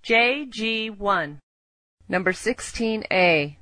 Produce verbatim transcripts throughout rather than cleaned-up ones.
J G one. Number sixteen A.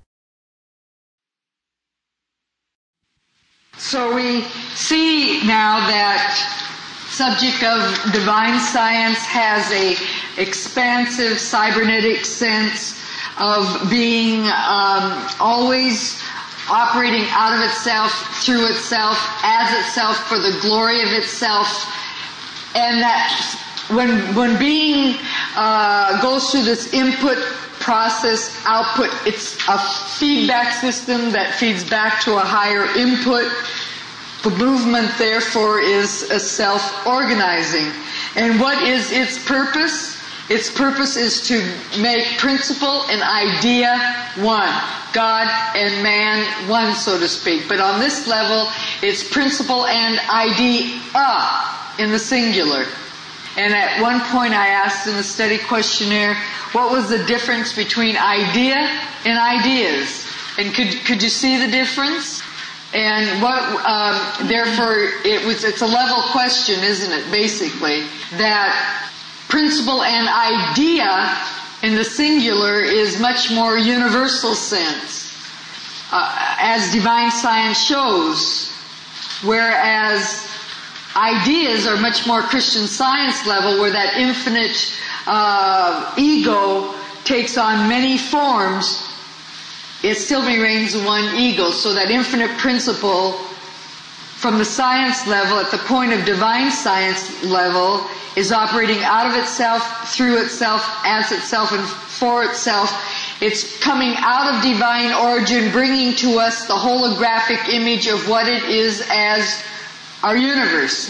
So we see now that subject of divine science has a expansive cybernetic sense of being um, always operating out of itself, through itself, as itself, for the glory of itself, and that when when being uh, goes through this input, process, output, it's a feedback system that feeds back to a higher input. The movement, therefore, is a self-organizing. And what is its purpose? Its purpose is to make principle and idea one. God and man one, so to speak. But on this level, it's principle and idea in the singular. And at one point I asked in the study questionnaire, what was the difference between idea and ideas? And could could you see the difference? And what, um, therefore, it was. It's a level question, isn't it? Basically, that principle and idea in the singular is much more universal sense, uh, as divine science shows, whereas ideas are much more Christian Science level, where that infinite uh, ego takes on many forms. It still remains one ego. So that infinite principle from the science level, at the point of divine science level, is operating out of itself, through itself, as itself, and for itself. It's coming out of divine origin, bringing to us the holographic image of what it is as our universe.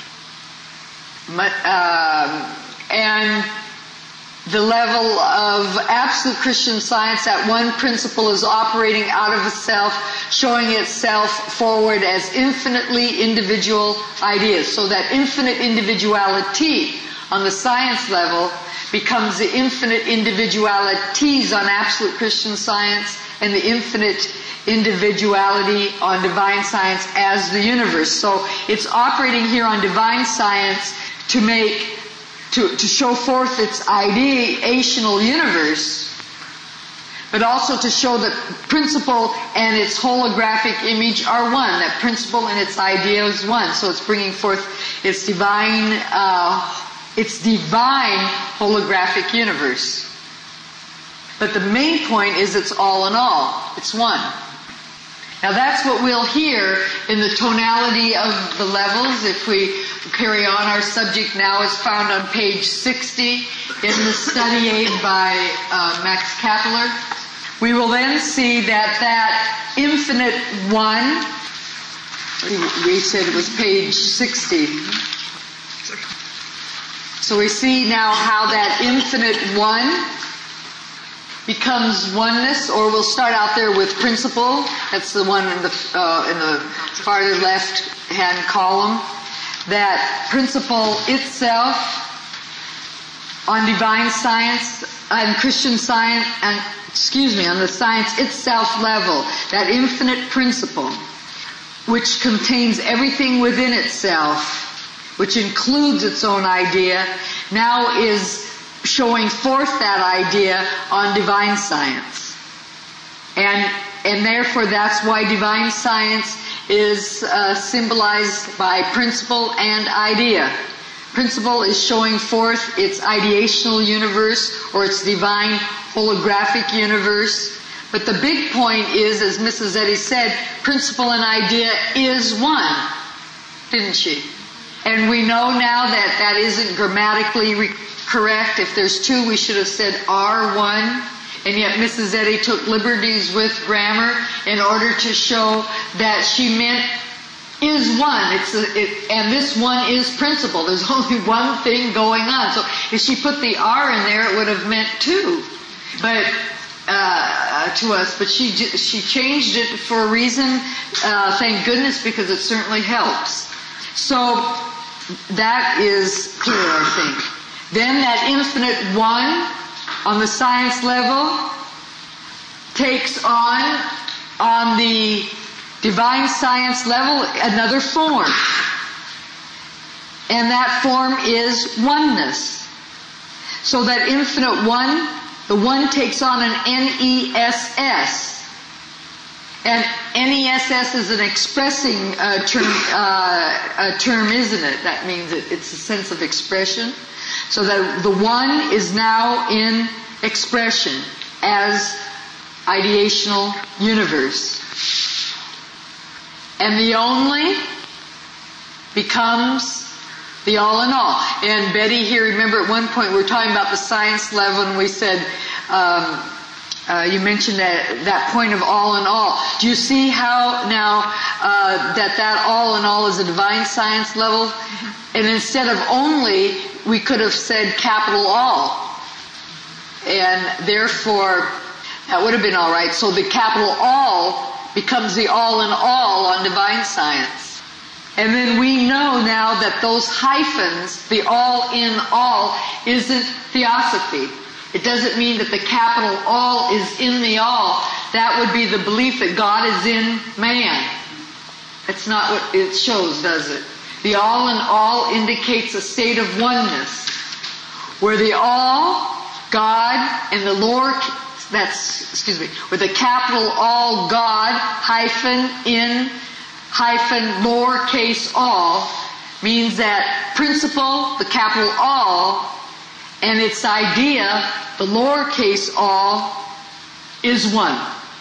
Um, and the level of absolute Christian Science, that one principle is operating out of itself, showing itself forward as infinitely individual ideas. So that infinite individuality on the science level becomes the infinite individualities on absolute Christian Science, and the infinite individuality on divine science as the universe. So it's operating here on divine science to make, to, to show forth its ideational universe, but also to show that principle and its holographic image are one, that principle and its idea is one. So it's bringing forth its divine, uh, its divine holographic universe. But the main point is it's all in all. It's one. Now that's what we'll hear in the tonality of the levels. If we carry on, our subject now is found on page sixty in the study aid by uh, Max Kappeler. We will then see that that infinite one, we said it was page sixty. So we see now how that infinite one becomes oneness, or we'll start out there with principle. That's the one in the uh, in the farther left-hand column. That principle itself on divine science and Christian science, and excuse me, on the science itself level, that infinite principle, which contains everything within itself, which includes its own idea, now is showing forth that idea on divine science. And and therefore that's why divine science is uh, symbolized by principle and idea. Principle is showing forth its ideational universe, or its divine holographic universe. But the big point is, as Missus Eddy said, principle and idea is one, didn't she? And we know now that that isn't grammatically re- correct. If there's two, we should have said are one. And yet Missus Eddy took liberties with grammar in order to show that she meant is one. It's a, it, and this one is principle. There's only one thing going on. So if she put the R in there, it would have meant two. But uh, to us, but she she changed it for a reason. Uh, thank goodness, because it certainly helps. So that is clear, I think. Then that infinite one on the science level takes on, on the divine science level, another form. And that form is oneness. So that infinite one, the one takes on an N E S S. And N E S S is an expressing uh, term, uh, a term, isn't it? That means it, it's a sense of expression. So that the one is now in expression as ideational universe. And the only becomes the all in all. And Betty here, remember at one point we were talking about the science level and we said, um, uh, you mentioned that, that point of all in all. Do you see how now uh, that that all in all is a divine science level? Mm-hmm. And instead of only, we could have said capital all. And therefore, that would have been all right. So the capital all becomes the all in all on divine science. And then we know now that those hyphens, the all in all, isn't theosophy. It doesn't mean that the capital all is in the all. That would be the belief that God is in man. That's not what it shows, does it? The all in all indicates a state of oneness, where the all, God, and the lower, that's, excuse me, with the capital all, God, hyphen, in, hyphen, lowercase all, means that principle, the capital all, and its idea, the lowercase all, is one.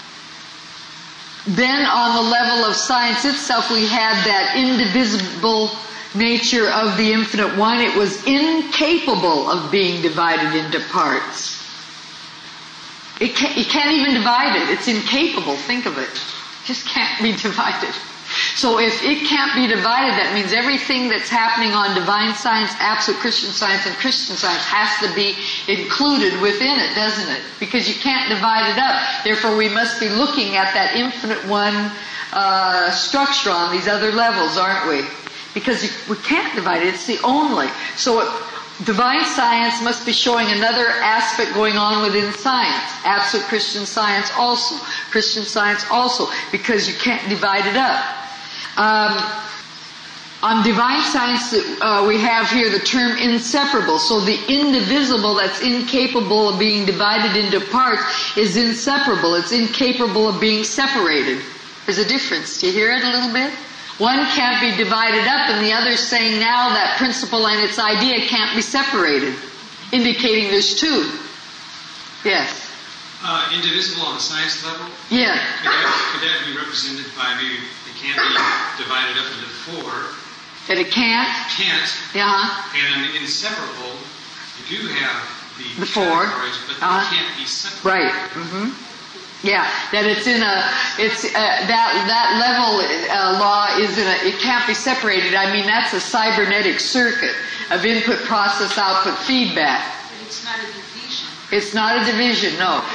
Then on the level of science itself, we had that indivisible nature of the infinite one. It was incapable of being divided into parts. It can't, you can't even divide it. It's incapable. Think of it. It just can't be divided. So if it can't be divided, that means everything that's happening on divine science, absolute Christian science, and Christian science has to be included within it, doesn't it? Because you can't divide it up. Therefore, we must be looking at that infinite one uh, structure on these other levels, aren't we? Because you, we can't divide it. It's the only. So it, divine science must be showing another aspect going on within science. Absolute Christian science also. Christian science also. Because you can't divide it up. Um, on divine science, uh, we have here the term inseparable. So the indivisible that's incapable of being divided into parts is inseparable. It's incapable of being separated. There's a difference. Do you hear it a little bit? One can't be divided up, and the other's saying now that principle and its idea can't be separated, indicating there's two. Yes? Uh, indivisible on the science level? Yeah. Could that, could that be represented by maybe it can't be divided up into four? That it can't? Can't. Yeah. And inseparable, you do have the, the four, categories, but uh-huh. they can't be separated. Right. Mm-hmm. Yeah, that it's in a, it's, uh, that, that level, uh, law is in a, it can't be separated. I mean, that's a cybernetic circuit of input, process, output, feedback. But it's not a division. It's not a division, no.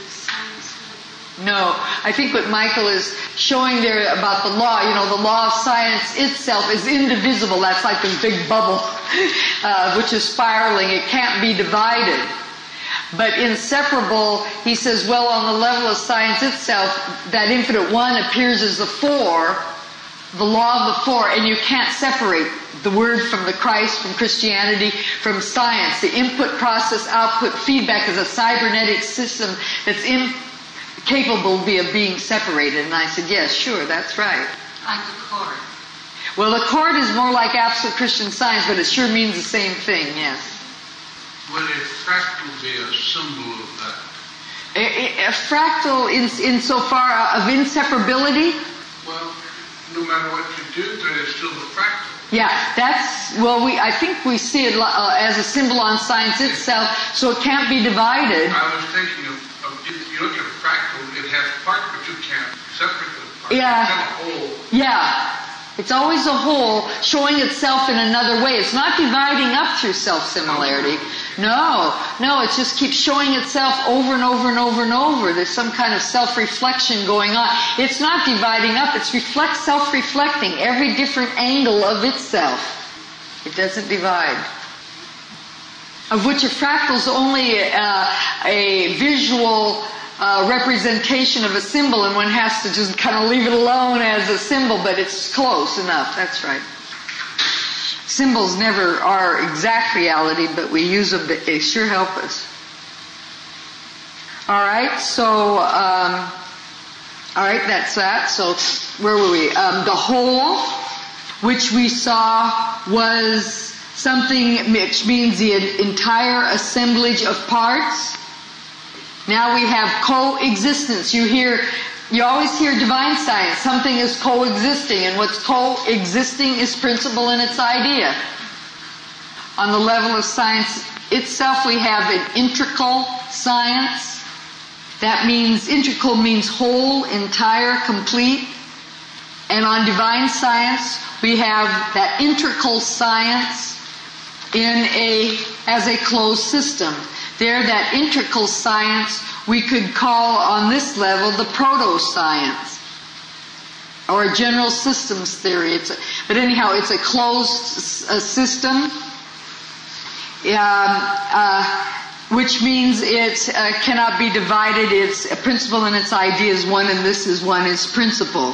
No, I think what Michael is showing there about the law, you know, the law of science itself is indivisible. That's like this big bubble, uh, which is spiraling. It can't be divided. But inseparable, he says, well, on the level of science itself, that infinite one appears as the four, the law of the four, and you can't separate the word from the Christ, from Christianity, from science. The input, process, output, feedback is a cybernetic system that's incapable of being separated. And I said, yes, sure, that's right. Like the chord. Well, the chord is more like absolute Christian science, but it sure means the same thing, yes. Would a fractal be a symbol of that? A, a, a fractal in insofar of inseparability? Well, no matter what you do, but it's still a fractal. Yeah, that's, well, we I think we see it uh, as a symbol on science itself, so it can't be divided. I was thinking of, of if you look at a fractal, it has parts, but you can't separate the parts. Yeah. It's kind of whole. Yeah. It's always a whole showing itself in another way. It's not dividing up through self-similarity. No, no, it just keeps showing itself over and over and over and over. There's some kind of self-reflection going on. It's not dividing up, it's reflect, self-reflecting every different angle of itself. It doesn't divide. Of which a fractal is only uh, a visual uh, representation of a symbol, and one has to just kind of leave it alone as a symbol, but it's close enough. That's right. symbols never are exact reality, but we use them, they sure help us. All right, so, um, all right, that's that. So where were we? Um, the whole, which we saw was something which means the entire assemblage of parts. Now we have coexistence. You hear, you always hear divine science. Something is coexisting, and what's coexisting is principle and its idea. On the level of science itself, we have an integral science. That means, integral means whole, entire, complete. And on divine science, we have that integral science in a, as a closed system. There, that integral science we could call on this level the proto-science, or a general systems theory. It's a, but anyhow, it's a closed uh, system, uh, uh, which means it uh, cannot be divided. It's a principle and its idea is one, and this is one is principle.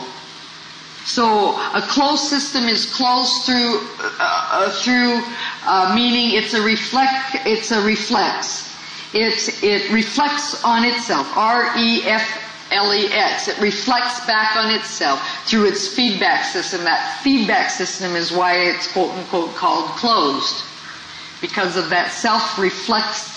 So a closed system is closed through uh, uh, through uh, meaning it's a reflect. It's a reflex. It it reflects on itself. R E F L E X. It reflects back on itself through its feedback system. That feedback system is why it's quote unquote called closed, because of that self-reflex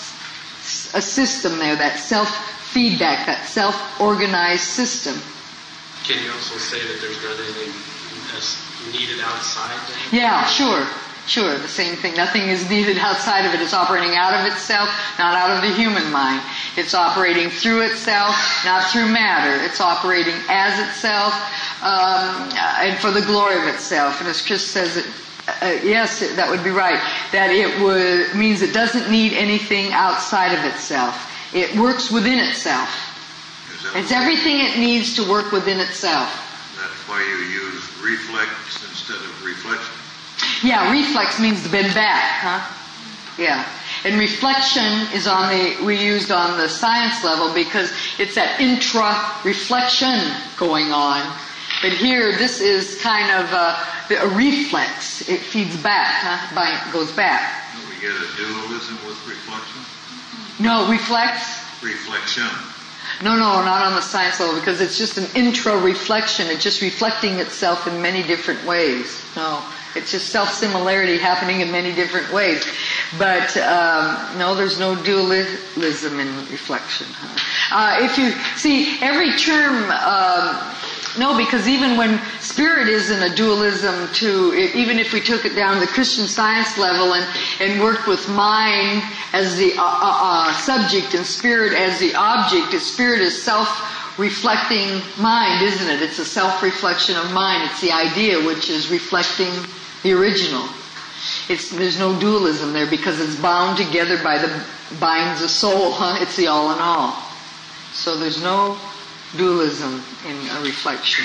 a system there, that self-feedback, that self-organized system. Can you also say that there's not anything that's needed outside that? Yeah, sure. Sure, the same thing. Nothing is needed outside of it. It's operating out of itself, not out of the human mind. It's operating through itself, not through matter. It's operating as itself, um, and for the glory of itself. And as Chris says, it, uh, yes, that would be right. That it would, means it doesn't need anything outside of itself. It works within itself. It's everything it needs to work within itself. That's why you use reflex instead of reflection. Yeah, reflex means to bend back, huh? Yeah. And reflection is on the, we used on the science level because it's that intra-reflection going on. But here, this is kind of a, a reflex. It feeds back, huh? By, goes back. Do we get a dualism with reflection? No, reflex? Reflection. No, no, not on the science level, because it's just an intra-reflection. It's just reflecting itself in many different ways. No, it's just self-similarity happening in many different ways. But um, no, there's no dualism in reflection. Huh? Uh, if you see every term, um, no, because even when spirit is in a dualism too, even if we took it down to the Christian Science level and, and worked with mind as the uh, uh, subject and spirit as the object, the spirit is self-reflecting mind, isn't it? It's a self-reflection of mind. It's the idea which is reflecting the original. It's, there's no dualism there because it's bound together by the binds of soul. Huh? It's the all in all. So there's no dualism in a reflection.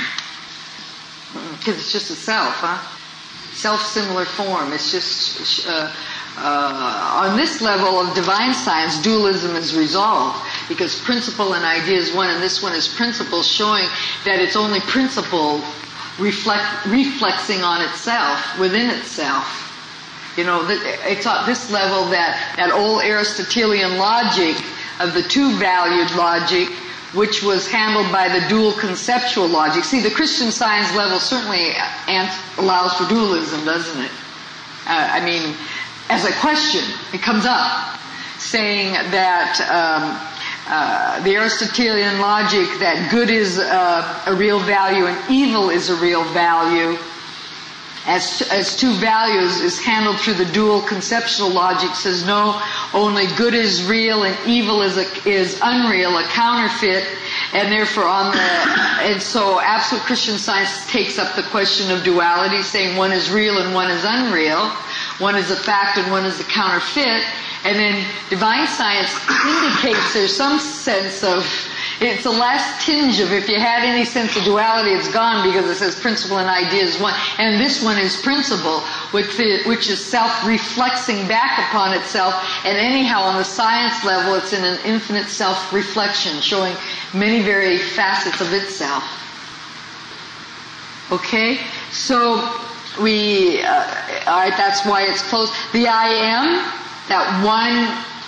Because it's just a self, huh? Self-similar form. It's just, uh, uh, on this level of divine science, dualism is resolved. Because principle and idea is one, and this one is principle, showing that it's only principle reflect, reflexing on itself, within itself. You know, it's at this level that, that old Aristotelian logic of the two-valued logic, which was handled by the dual conceptual logic. See, the Christian Science level certainly allows for dualism, doesn't it? Uh, I mean, as a question, it comes up, saying that um, uh, the Aristotelian logic that good is uh, a real value and evil is a real value, as as two values, is handled through the dual conceptual logic, says no, only good is real and evil is a, is unreal, a counterfeit, and therefore on the and so absolute Christian Science takes up the question of duality, saying one is real and one is unreal, one is a fact and one is a counterfeit, and then divine science indicates there's some sense of, it's the last tinge of, if you had any sense of duality, it's gone, because it says principle and idea is one. And this one is principle, which, which is self-reflexing back upon itself. And anyhow, on the science level, it's in an infinite self-reflection, showing many very facets of itself. Okay? So, we, uh, all right, that's why it's closed. The I am, that one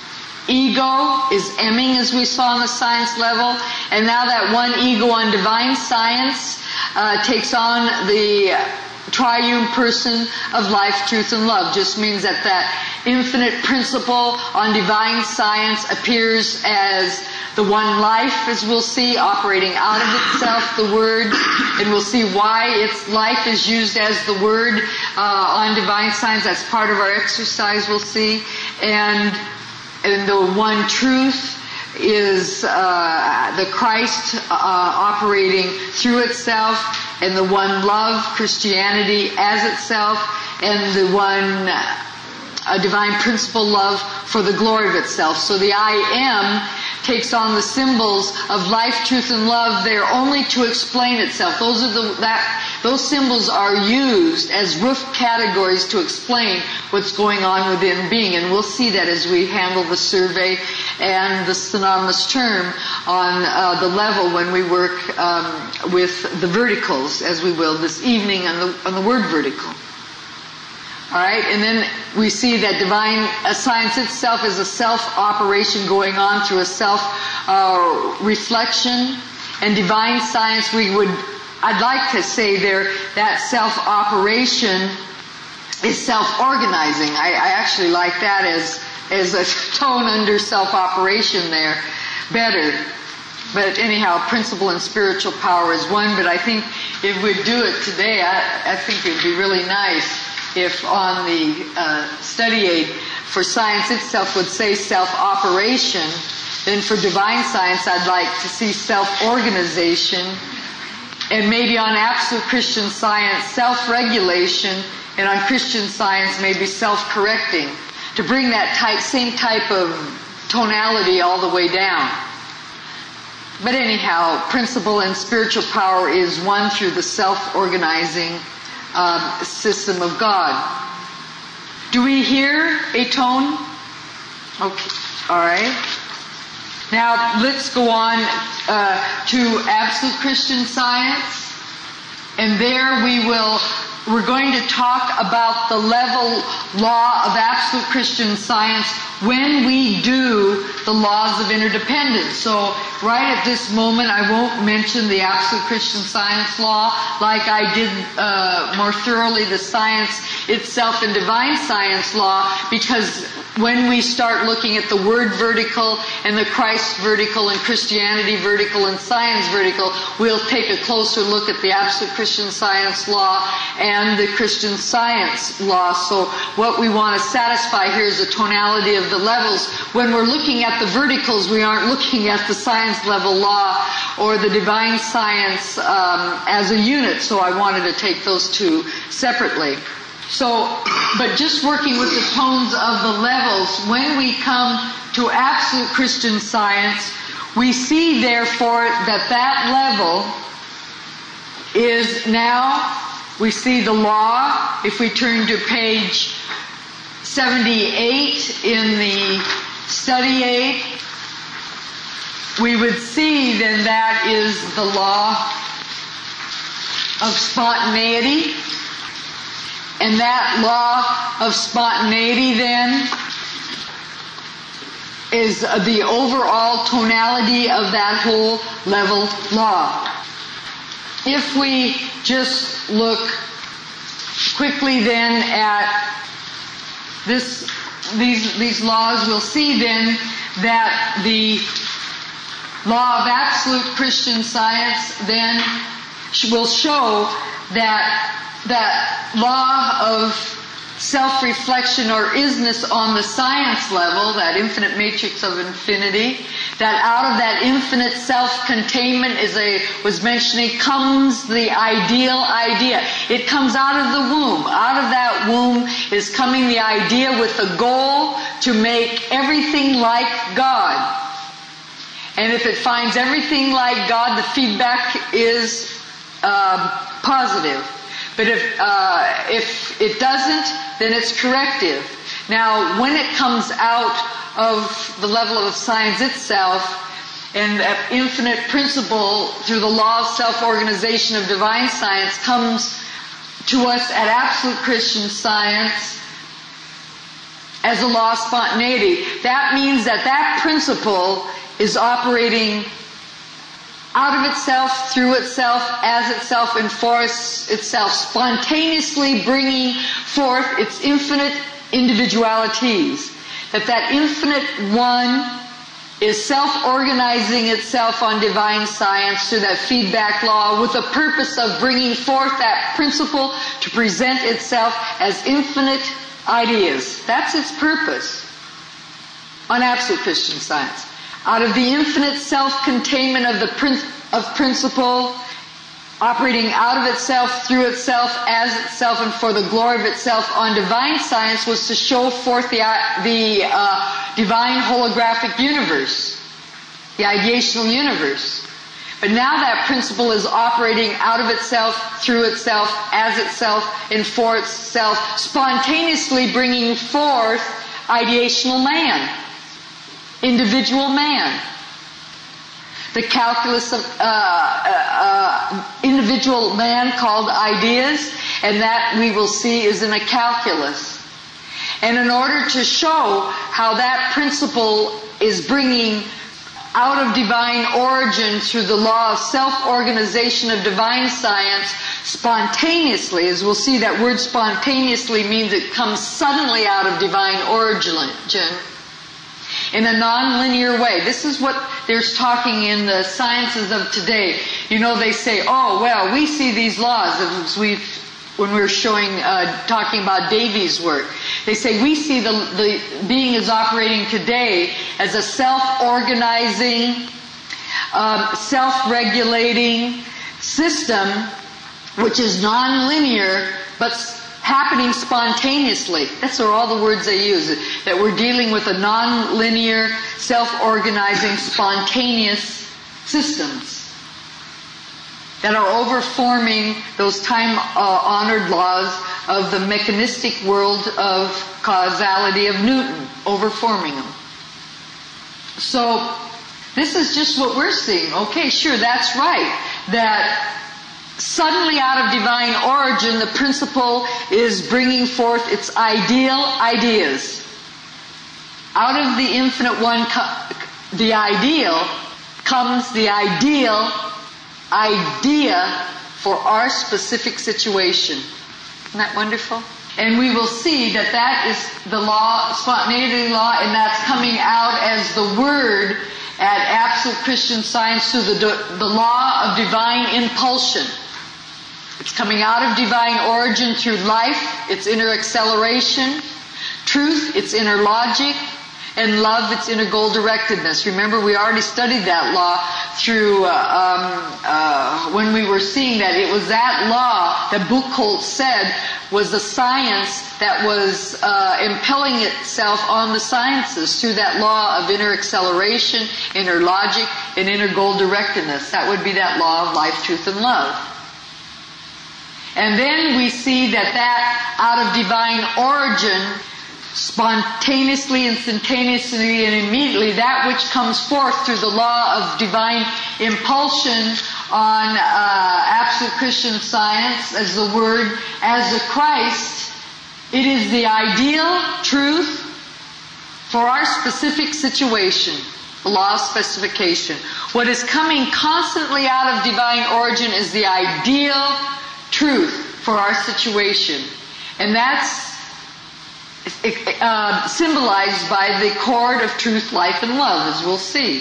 ego is emming, as we saw on the science level, and now that one ego on divine science uh, takes on the triune person of life, truth, and love. Just means that that infinite principle on divine science appears as the one life, as we'll see, operating out of itself, the Word, and we'll see why its life is used as the Word uh, on divine science. That's part of our exercise, we'll see. And, and the one truth is uh, the Christ uh, operating through itself, and the one love, Christianity, as itself, and the one uh, divine principle love for the glory of itself. So the I am takes on the symbols of life, truth, and love. They're only to explain itself. Those are the that those symbols are used as roof categories to explain what's going on within being, and we'll see that as we handle the survey and the synonymous term on uh, the level when we work um, with the verticals, as we will this evening on the on the word vertical. All right, and then we see that divine uh, science itself is a self-operation going on through a self-reflection, uh, and divine science, we would, I'd like to say there, that self-operation is self-organizing. I, I actually like that as as a tone under self-operation there better. But anyhow, principle and spiritual power is one, but I think if we'd do it today, I, I think it would be really nice if on the uh, study aid for science itself would say self-operation, then for divine science I'd like to see self-organization, and maybe on absolute Christian science self-regulation, and on Christian science maybe self-correcting, to bring that type, same type of tonality all the way down. But anyhow, principle and spiritual power is one through the self-organizing Uh, system of God. Do we hear a tone? Okay, all right. Now let's go on uh, to absolute Christian science, and there we will. We're going to talk about the level law of absolute Christian science when we do the laws of interdependence. So right at this moment I won't mention the absolute Christian science law like I did uh, more thoroughly the science itself and divine science law, because when we start looking at the word vertical and the Christ vertical and Christianity vertical and science vertical, we'll take a closer look at the absolute Christian science law and the Christian science law. So what we want to satisfy here is the tonality of the levels. When we're looking at the verticals, we aren't looking at the science level law or the divine science um, as a unit, so I wanted to take those two separately. So, but just working with the tones of the levels, when we come to absolute Christian science, we see therefore that that level is now, we see the law. If we turn to page seventy-eight in the study aid, we would see then that is the law of spontaneity. And that law of spontaneity then is the overall tonality of that whole level law. If we just look quickly then at this, these, these laws, we'll see then that the law of absolute Christian science then will show that that law of self-reflection or isness on the science level, that infinite matrix of infinity, that out of that infinite self-containment, as I was mentioning, comes the ideal idea. It comes out of the womb. Out of that womb is coming the idea with the goal to make everything like God. And if it finds everything like God, the feedback is uh, positive. But if uh, if it doesn't, then it's corrective. Now, when it comes out of the level of science itself, and that infinite principle through the law of self-organization of divine science comes to us at Absolute Christian Science as a law of spontaneity. That means that that principle is operating out of itself, through itself, as itself, and for itself, spontaneously bringing forth its infinite individualities. That that infinite one is self-organizing itself on divine science through that feedback law with the purpose of bringing forth that principle to present itself as infinite ideas. That's its purpose on Absolute Christian Science. Out of the infinite self-containment of the prin- of principle, operating out of itself, through itself, as itself, and for the glory of itself on divine science was to show forth the, the uh, divine holographic universe, the ideational universe. But now that principle is operating out of itself, through itself, as itself, and for itself, spontaneously bringing forth ideational man, individual man. The calculus of uh, uh, individual man called ideas, and that we will see is in a calculus. And in order to show how that principle is bringing out of divine origin through the law of self-organization of divine science spontaneously, as we'll see, that word spontaneously means it comes suddenly out of divine origin, in a non-linear way. This is what there's talking in the sciences of today. You know, they say, oh, well, we see these laws, as we've, when we were showing, uh, talking about Davies' work. They say we see the, the being is operating today as a self-organizing, um, self-regulating system, which is non-linear, but happening spontaneously. That's all the words they use, that we're dealing with a non-linear, self-organizing, spontaneous systems that are overforming those time-honored laws of the mechanistic world of causality of Newton, overforming them. So this is just what we're seeing. Okay, sure, that's right. That suddenly out of divine origin, the principle is bringing forth its ideal ideas. Out of the infinite one, the ideal, comes the ideal idea for our specific situation. Isn't that wonderful? And we will see that that is the law, spontaneity law, and that's coming out as the word at Absolute Christian Science through the, the law of divine impulsion. It's coming out of divine origin through life, its inner acceleration, truth, its inner logic, and love, its inner goal-directedness. Remember, we already studied that law through, uh, um, uh, when we were seeing that. It was that law that Buchholz said was the science that was uh, impelling itself on the sciences through that law of inner acceleration, inner logic, and inner goal-directedness. That would be that law of life, truth, and love. And then we see that that out of divine origin, spontaneously, instantaneously, and immediately, that which comes forth through the law of divine impulsion on uh, Absolute Christian Science as the Word, as the Christ, it is the ideal truth for our specific situation, the law of specification. What is coming constantly out of divine origin is the ideal truth for our situation. And that's uh, symbolized by the cord of truth, life, and love, as we'll see.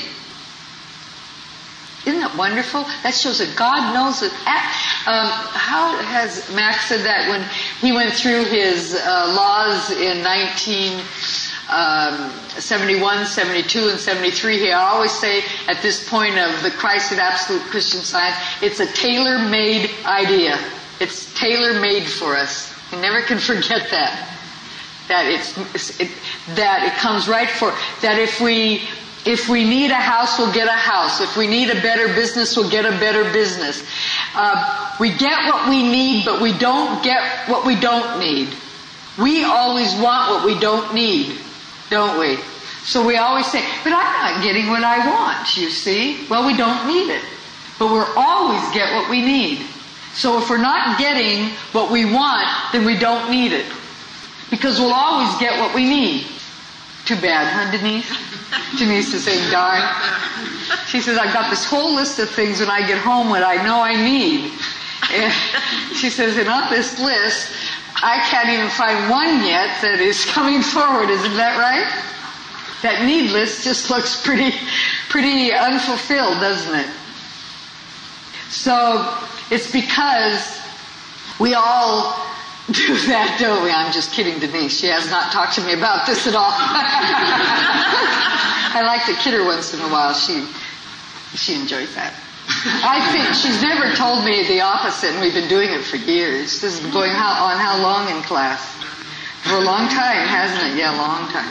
Isn't that wonderful? That shows that God knows it. Um, how has Max said that when he went through his uh, laws in nineteen seventy-one, seventy-two, and seventy-three, he always say at this point of the Christ at Absolute Christian Science, it's a tailor-made idea. It's tailor-made for us. You never can forget that. That it's it, that it comes right for that. If we if we need a house, we'll get a house. If we need a better business, we'll get a better business. Uh, we get what we need, but we don't get what we don't need. We always want what we don't need, don't we? So we always say, "But I'm not getting what I want." You see, well, we don't need it, but we'll always get what we need. So if we're not getting what we want, then we don't need it. Because we'll always get what we need. Too bad, huh, Denise? Denise is saying, darn. She says, I've got this whole list of things when I get home what I know I need. And she says, and on this list, I can't even find one yet that is coming forward. Isn't that right? That need list just looks pretty, pretty unfulfilled, doesn't it? So it's because we all do that, don't we? I'm just kidding, Denise. She has not talked to me about this at all. I like to kid her once in a while. She she enjoys that. I think she's never told me the opposite, and we've been doing it for years. This has been going how, on how long in class? For a long time, hasn't it? Yeah, a long time.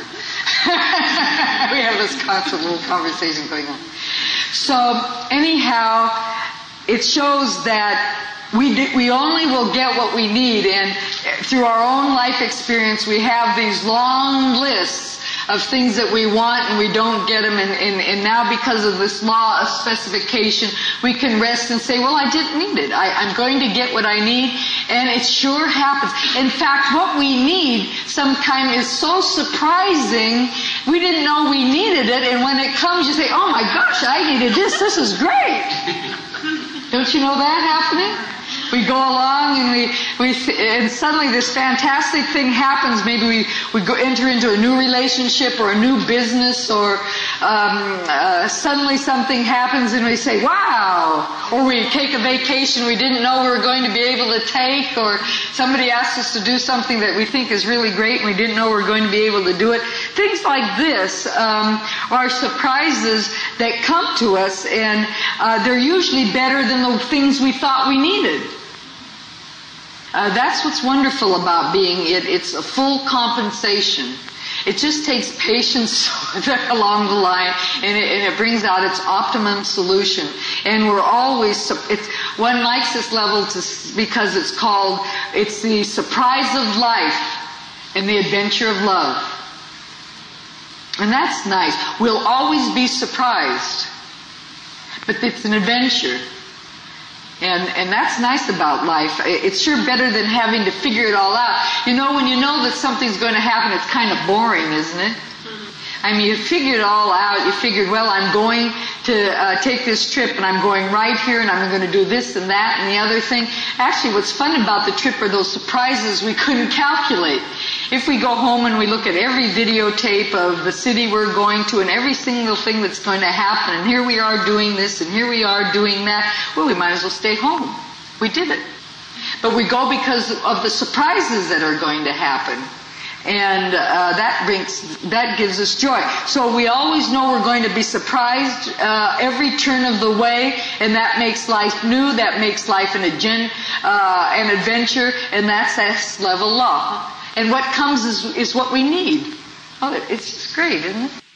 We have this constant little conversation going on. So anyhow, it shows that we do, we only will get what we need, and through our own life experience, we have these long lists of things that we want and we don't get them, and, and, and now because of this law of specification, we can rest and say, well, I didn't need it. I, I'm going to get what I need, and it sure happens. In fact, what we need sometimes is so surprising, we didn't know we needed it, and when it comes, you say, oh my gosh, I needed this, this is great. Don't you know that happening? We go along and we, we, and suddenly this fantastic thing happens. Maybe we, we go enter into a new relationship or a new business, or um, uh, suddenly something happens and we say, wow! Or we take a vacation we didn't know we were going to be able to take, or somebody asks us to do something that we think is really great and we didn't know we were going to be able to do it. Things like this um, are surprises that come to us, and uh, they're usually better than the things we thought we needed. Uh, that's what's wonderful about being it. It's a full compensation. It just takes patience along the line, and it, and it brings out its optimum solution. And we're always, it's, one likes this level to, because it's called, it's the surprise of life and the adventure of love. And that's nice. We'll always be surprised, but it's an adventure. And, and that's nice about life. It's sure better than having to figure it all out. You know, when you know that something's going to happen, it's kind of boring, isn't it? I mean, you figured it all out. You figured, well, I'm going to uh, take this trip, and I'm going right here, and I'm going to do this and that and the other thing. Actually, what's fun about the trip are those surprises we couldn't calculate. If we go home and we look at every videotape of the city we're going to and every single thing that's going to happen, and here we are doing this, and here we are doing that, well, we might as well stay home. We did it. But we go because of the surprises that are going to happen. And uh, that brings, that gives us joy. So we always know we're going to be surprised uh, every turn of the way, and that makes life new. That makes life an, agen- uh, an adventure, and that's S-level law. And what comes is, is what we need. Oh, it's great, isn't it?